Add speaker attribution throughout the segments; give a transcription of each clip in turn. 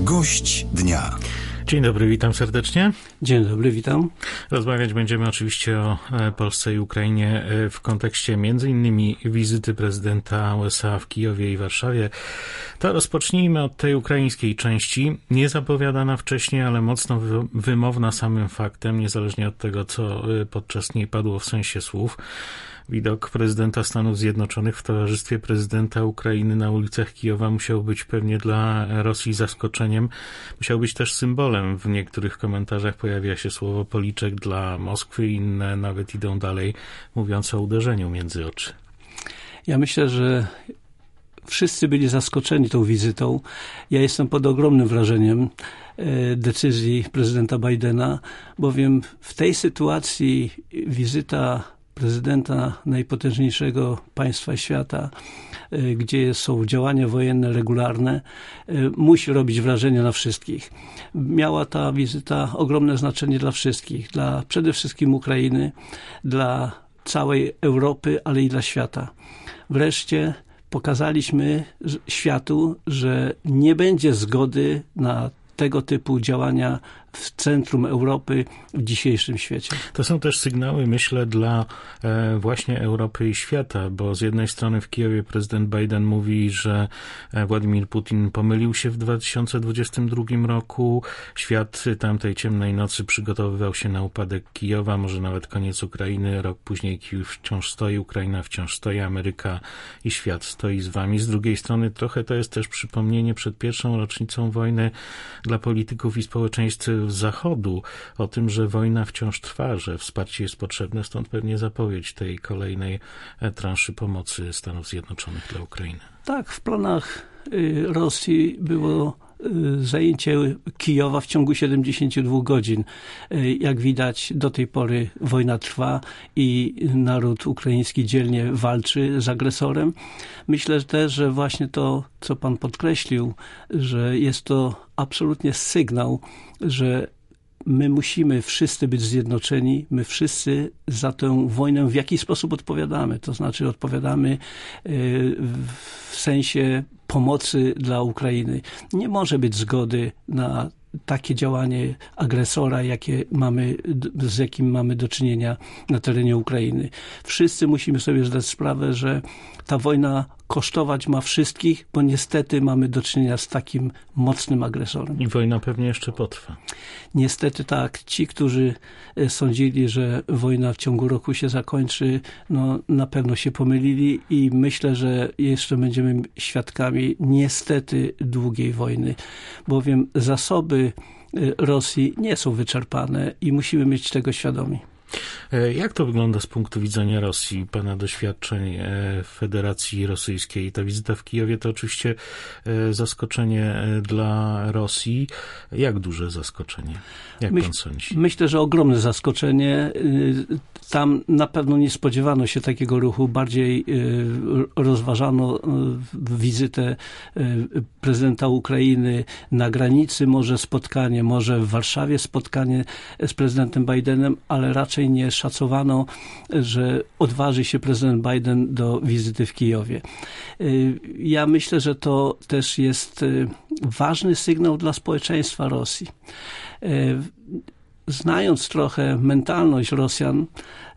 Speaker 1: Gość dnia.
Speaker 2: Dzień dobry, witam serdecznie.
Speaker 3: Dzień dobry, witam.
Speaker 2: Rozmawiać będziemy oczywiście o Polsce i Ukrainie w kontekście między innymi wizyty prezydenta USA w Kijowie i Warszawie. To rozpocznijmy od tej ukraińskiej części, niezapowiadana wcześniej, ale mocno wymowna samym faktem, niezależnie od tego, co podczas niej padło w sensie słów. Widok prezydenta Stanów Zjednoczonych w towarzystwie prezydenta Ukrainy na ulicach Kijowa musiał być pewnie dla Rosji zaskoczeniem. Musiał być też symbolem. W niektórych komentarzach pojawia się słowo policzek dla Moskwy, inne nawet idą dalej, mówiąc o uderzeniu między oczy.
Speaker 3: Ja myślę, że wszyscy byli zaskoczeni tą wizytą. Ja jestem pod ogromnym wrażeniem decyzji prezydenta Bidena, bowiem w tej sytuacji wizyta prezydenta najpotężniejszego państwa świata, gdzie są działania wojenne regularne, musi robić wrażenie na wszystkich. Miała ta wizyta ogromne znaczenie dla wszystkich, dla przede wszystkim Ukrainy, dla całej Europy, ale i dla świata. Wreszcie pokazaliśmy światu, że nie będzie zgody na tego typu działania w centrum Europy w dzisiejszym świecie.
Speaker 2: To są też sygnały, myślę, dla właśnie Europy i świata, bo z jednej strony w Kijowie prezydent Biden mówi, że Władimir Putin pomylił się w 2022 roku. Świat tamtej ciemnej nocy przygotowywał się na upadek Kijowa, może nawet koniec Ukrainy. Rok później Kijów wciąż stoi, Ukraina wciąż stoi, Ameryka i świat stoi z wami. Z drugiej strony trochę to jest też przypomnienie przed pierwszą rocznicą wojny dla polityków i społeczeństw Zachodu o tym, że wojna wciąż trwa, że wsparcie jest potrzebne, stąd pewnie zapowiedź tej kolejnej transzy pomocy Stanów Zjednoczonych dla Ukrainy.
Speaker 3: Tak, w planach Rosji było zajęcie Kijowa w ciągu 72 godzin. Jak widać, do tej pory wojna trwa i naród ukraiński dzielnie walczy z agresorem. Myślę też, że właśnie to, co pan podkreślił, że jest to absolutnie sygnał, że my musimy wszyscy być zjednoczeni, my wszyscy za tę wojnę w jakiś sposób odpowiadamy. To znaczy odpowiadamy w sensie pomocy dla Ukrainy. Nie może być zgody na takie działanie agresora, z jakim mamy do czynienia na terenie Ukrainy. Wszyscy musimy sobie zdać sprawę, że ta wojna kosztować ma wszystkich, bo niestety mamy do czynienia z takim mocnym agresorem.
Speaker 2: I wojna pewnie jeszcze potrwa.
Speaker 3: Niestety tak. Ci, którzy sądzili, że wojna w ciągu roku się zakończy, no na pewno się pomylili i myślę, że jeszcze będziemy świadkami niestety długiej wojny, bowiem zasoby Rosji nie są wyczerpane i musimy być tego świadomi.
Speaker 2: Jak to wygląda z punktu widzenia Rosji, pana doświadczeń w Federacji Rosyjskiej? Ta wizyta w Kijowie to oczywiście zaskoczenie dla Rosji. Jak duże zaskoczenie? Jak pan sądzi?
Speaker 3: Myślę, że ogromne zaskoczenie. Tam na pewno nie spodziewano się takiego ruchu. Bardziej rozważano wizytę prezydenta Ukrainy na granicy, może spotkanie, może w Warszawie spotkanie z prezydentem Bidenem, ale raczej nie szacowano, że odważy się prezydent Biden do wizyty w Kijowie. Ja myślę, że to też jest ważny sygnał dla społeczeństwa Rosji. Znając trochę mentalność Rosjan,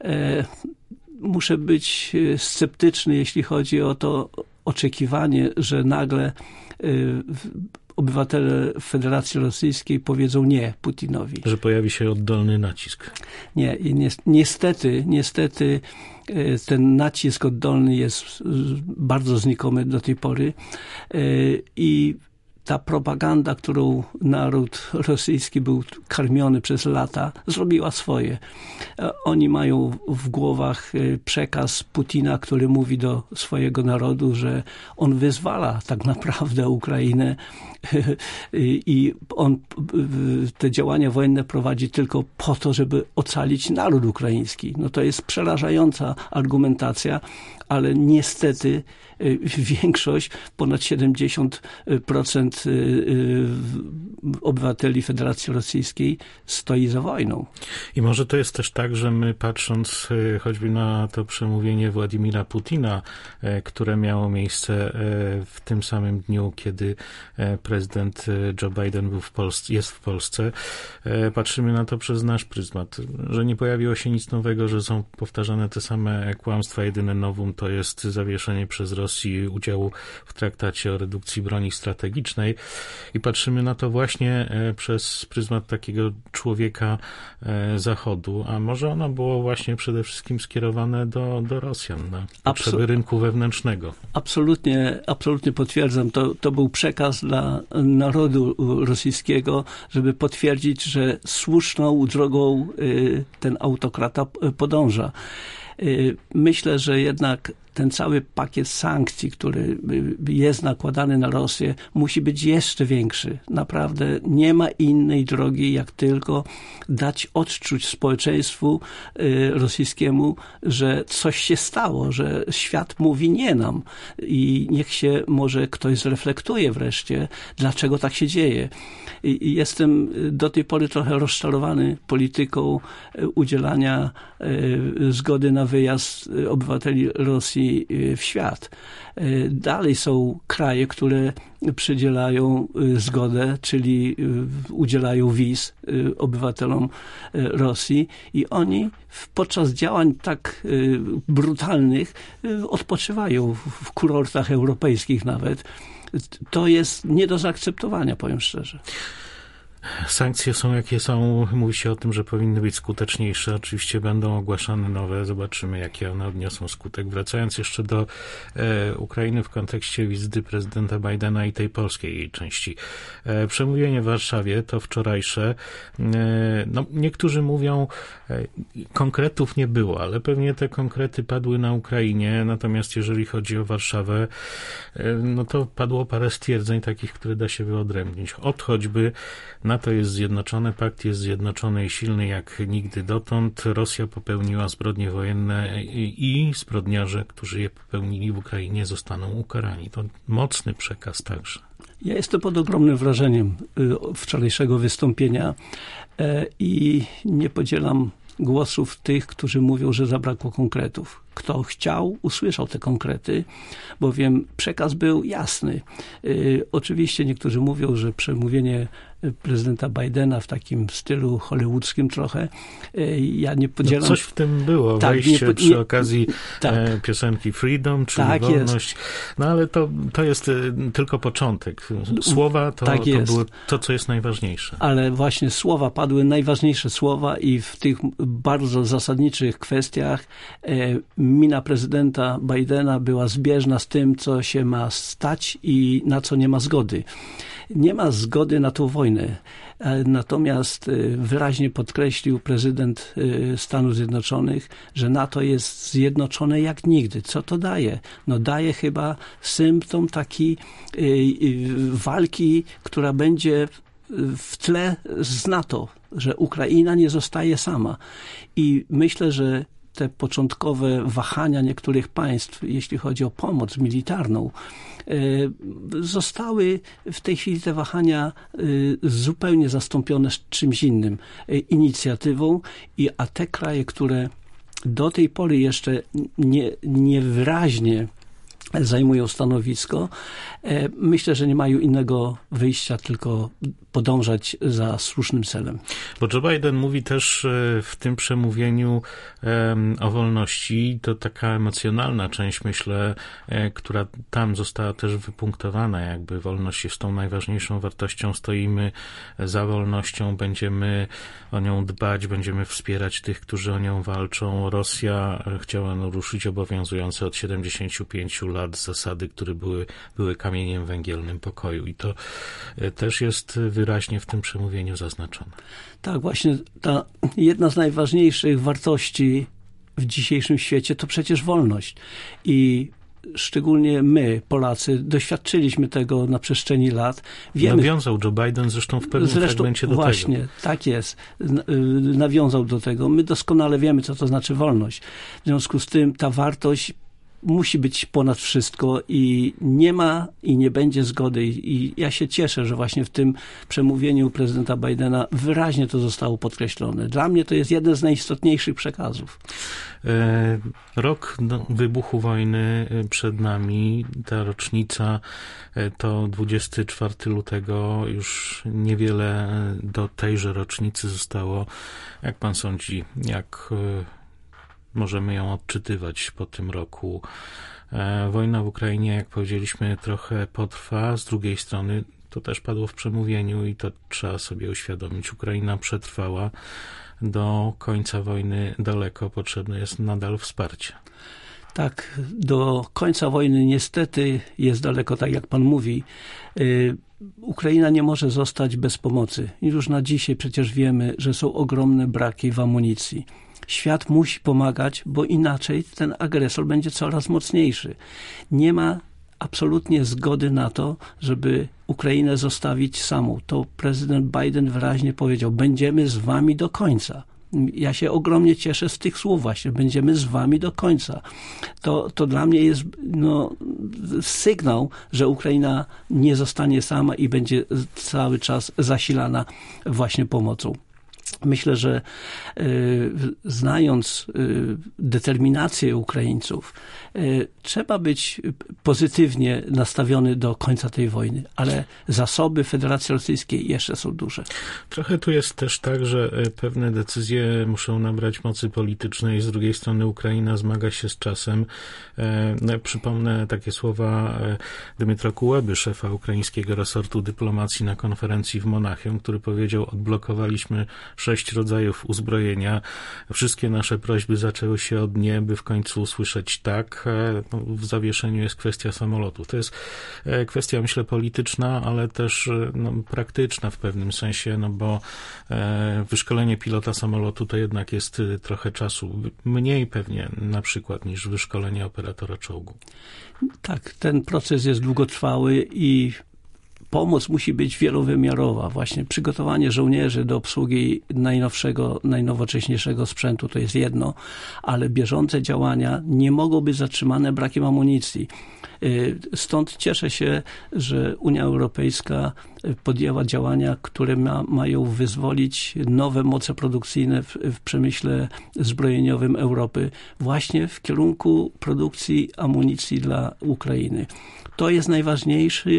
Speaker 3: muszę być sceptyczny, jeśli chodzi o to oczekiwanie, że nagle obywatele Federacji Rosyjskiej powiedzą nie Putinowi.
Speaker 2: Że pojawi się oddolny nacisk.
Speaker 3: Nie, i niestety ten nacisk oddolny jest bardzo znikomy do tej pory i ta propaganda, którą naród rosyjski był karmiony przez lata, zrobiła swoje. Oni mają w głowach przekaz Putina, który mówi do swojego narodu, że on wyzwala tak naprawdę Ukrainę i on te działania wojenne prowadzi tylko po to, żeby ocalić naród ukraiński. No to jest przerażająca argumentacja, ale niestety większość, ponad 70% obywateli Federacji Rosyjskiej stoi za wojną.
Speaker 2: I może to jest też tak, że my patrząc choćby na to przemówienie Władimira Putina, które miało miejsce w tym samym dniu, kiedy prezydent Joe Biden jest w Polsce, patrzymy na to przez nasz pryzmat, że nie pojawiło się nic nowego, że są powtarzane te same kłamstwa. Jedyne novum to jest zawieszenie przez Rosji udziału w traktacie o redukcji broni strategicznej i patrzymy na to właśnie przez pryzmat takiego człowieka Zachodu, a może ono było właśnie przede wszystkim skierowane do Rosjan, na potrzeby rynku wewnętrznego.
Speaker 3: Absolutnie potwierdzam. To był przekaz dla narodu rosyjskiego, żeby potwierdzić, że słuszną drogą ten autokrata podąża. Myślę, że jednak ten cały pakiet sankcji, który jest nakładany na Rosję, musi być jeszcze większy. Naprawdę nie ma innej drogi, jak tylko dać odczuć społeczeństwu rosyjskiemu, że coś się stało, że świat mówi nie nam i niech się może ktoś zreflektuje wreszcie, dlaczego tak się dzieje. I jestem do tej pory trochę rozczarowany polityką udzielania zgody na wyjazd obywateli Rosji w świat. Dalej są kraje, które przydzielają zgodę, czyli udzielają wiz obywatelom Rosji i oni podczas działań tak brutalnych odpoczywają w kurortach europejskich nawet. To jest nie do zaakceptowania, powiem szczerze.
Speaker 2: Sankcje są jakie są. Mówi się o tym, że powinny być skuteczniejsze. Oczywiście będą ogłaszane nowe. Zobaczymy, jakie one odniosą skutek. Wracając jeszcze do Ukrainy w kontekście wizyty prezydenta Bidena i tej polskiej jej części. Przemówienie w Warszawie to wczorajsze. No, niektórzy mówią, konkretów nie było, ale pewnie te konkrety padły na Ukrainie. Natomiast jeżeli chodzi o Warszawę, no to padło parę stwierdzeń takich, które da się wyodrębnić. Od choćby NATO jest zjednoczone, pakt jest zjednoczony i silny jak nigdy dotąd. Rosja popełniła zbrodnie wojenne i zbrodniarze, którzy je popełnili w Ukrainie, zostaną ukarani. To mocny przekaz także.
Speaker 3: Ja jestem pod ogromnym wrażeniem wczorajszego wystąpienia i nie podzielam głosów tych, którzy mówią, że zabrakło konkretów. Kto chciał, usłyszał te konkrety, bowiem przekaz był jasny. Oczywiście niektórzy mówią, że przemówienie prezydenta Bidena w takim stylu hollywoodzkim trochę, ja nie podzielam...
Speaker 2: No coś w tym było, tak, wejście przy okazji piosenki Freedom, czyli tak, wolność. Jest. No ale to jest tylko początek. Słowa to było to, co jest najważniejsze.
Speaker 3: Ale właśnie słowa, padły najważniejsze słowa i w tych bardzo zasadniczych kwestiach mina prezydenta Bidena była zbieżna z tym, co się ma stać i na co nie ma zgody. Nie ma zgody na tą wojnę. Natomiast wyraźnie podkreślił prezydent Stanów Zjednoczonych, że NATO jest zjednoczone jak nigdy. Co to daje? No daje chyba symptom takiej walki, która będzie w tle z NATO, że Ukraina nie zostaje sama. I myślę, że te początkowe wahania niektórych państw, jeśli chodzi o pomoc militarną, zostały w tej chwili te wahania zupełnie zastąpione czymś innym, inicjatywą, a te kraje, które do tej pory jeszcze niewyraźnie zajmują stanowisko, myślę, że nie mają innego wyjścia, tylko podążać za słusznym celem.
Speaker 2: Bo Joe Biden mówi też w tym przemówieniu o wolności. To taka emocjonalna część, myślę, która tam została też wypunktowana. Jakby wolność jest tą najważniejszą wartością. Stoimy za wolnością, będziemy o nią dbać, będziemy wspierać tych, którzy o nią walczą. Rosja chciała naruszyć obowiązujące od 75 lat zasady, które były kamieniem węgielnym pokoju. I to też jest wyraźnie w tym przemówieniu zaznaczone.
Speaker 3: Tak, właśnie ta jedna z najważniejszych wartości w dzisiejszym świecie to przecież wolność. I szczególnie my, Polacy, doświadczyliśmy tego na przestrzeni lat.
Speaker 2: Nawiązał Joe Biden zresztą w pewnym fragmencie do
Speaker 3: właśnie, tego. Właśnie, tak jest. Nawiązał do tego. My doskonale wiemy, co to znaczy wolność. W związku z tym ta wartość musi być ponad wszystko i nie ma i nie będzie zgody. I ja się cieszę, że właśnie w tym przemówieniu prezydenta Bidena wyraźnie to zostało podkreślone. Dla mnie to jest jeden z najistotniejszych przekazów.
Speaker 2: Rok wybuchu wojny przed nami. Ta rocznica to 24 lutego. Już niewiele do tejże rocznicy zostało. Jak pan sądzi, jak możemy ją odczytywać po tym roku? Wojna w Ukrainie, jak powiedzieliśmy, trochę potrwa. Z drugiej strony, to też padło w przemówieniu i to trzeba sobie uświadomić, Ukraina przetrwała. Do końca wojny daleko, potrzebne jest nadal wsparcie.
Speaker 3: Tak, do końca wojny niestety jest daleko, tak jak pan mówi. Ukraina nie może zostać bez pomocy. Już na dzisiaj przecież wiemy, że są ogromne braki w amunicji. Świat musi pomagać, bo inaczej ten agresor będzie coraz mocniejszy. Nie ma absolutnie zgody na to, żeby Ukrainę zostawić samą. To prezydent Biden wyraźnie powiedział, będziemy z wami do końca. Ja się ogromnie cieszę z tych słów właśnie, będziemy z wami do końca. To dla mnie jest sygnał, że Ukraina nie zostanie sama i będzie cały czas zasilana właśnie pomocą. Myślę, że znając determinację Ukraińców, trzeba być pozytywnie nastawiony do końca tej wojny, ale zasoby Federacji Rosyjskiej jeszcze są duże.
Speaker 2: Trochę tu jest też tak, że pewne decyzje muszą nabrać mocy politycznej, z drugiej strony Ukraina zmaga się z czasem. Przypomnę takie słowa Dmytra Kułeby, szefa ukraińskiego resortu dyplomacji na konferencji w Monachium, który powiedział, odblokowaliśmy 6 rodzajów uzbrojenia. Wszystkie nasze prośby zaczęły się od nie, by w końcu usłyszeć tak. W zawieszeniu jest kwestia samolotu. To jest kwestia, myślę, polityczna, ale też praktyczna w pewnym sensie, bo wyszkolenie pilota samolotu to jednak jest trochę czasu. Mniej pewnie na przykład niż wyszkolenie operatora czołgu. Tak,
Speaker 3: ten proces jest długotrwały i pomoc musi być wielowymiarowa. Właśnie przygotowanie żołnierzy do obsługi najnowocześniejszego sprzętu to jest jedno, ale bieżące działania nie mogą być zatrzymane brakiem amunicji. Stąd cieszę się, że Unia Europejska podjęła działania, które mają wyzwolić nowe moce produkcyjne w przemyśle zbrojeniowym Europy właśnie w kierunku produkcji amunicji dla Ukrainy. To jest najważniejsze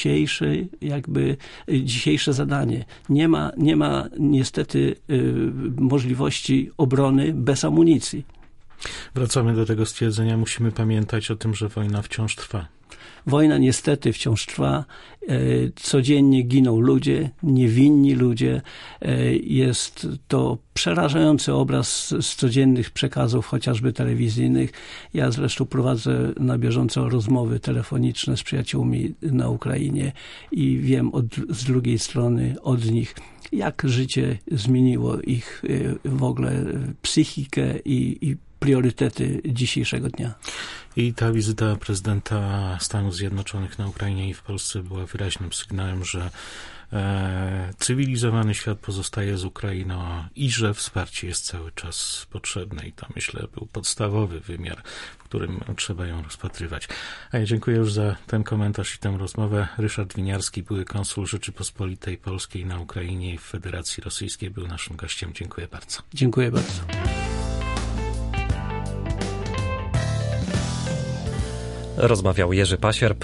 Speaker 3: dzisiejsze zadanie. Nie ma niestety możliwości obrony bez amunicji.
Speaker 2: Wracamy do tego stwierdzenia. Musimy pamiętać o tym, że wojna wciąż trwa.
Speaker 3: Wojna niestety wciąż trwa. Codziennie giną ludzie, niewinni ludzie. Jest to przerażający obraz z codziennych przekazów, chociażby telewizyjnych. Ja zresztą prowadzę na bieżąco rozmowy telefoniczne z przyjaciółmi na Ukrainie i wiem z drugiej strony od nich, jak życie zmieniło ich w ogóle psychikę i priorytety dzisiejszego dnia.
Speaker 2: I ta wizyta prezydenta Stanów Zjednoczonych na Ukrainie i w Polsce była wyraźnym sygnałem, że cywilizowany świat pozostaje z Ukrainą i że wsparcie jest cały czas potrzebne. I to, myślę, był podstawowy wymiar, w którym trzeba ją rozpatrywać. A ja dziękuję już za ten komentarz i tę rozmowę. Ryszard Winiarski, były konsul Rzeczypospolitej Polskiej na Ukrainie i w Federacji Rosyjskiej, był naszym gościem. Dziękuję bardzo.
Speaker 3: Dziękuję bardzo.
Speaker 1: Rozmawiał Jerzy Pasierb.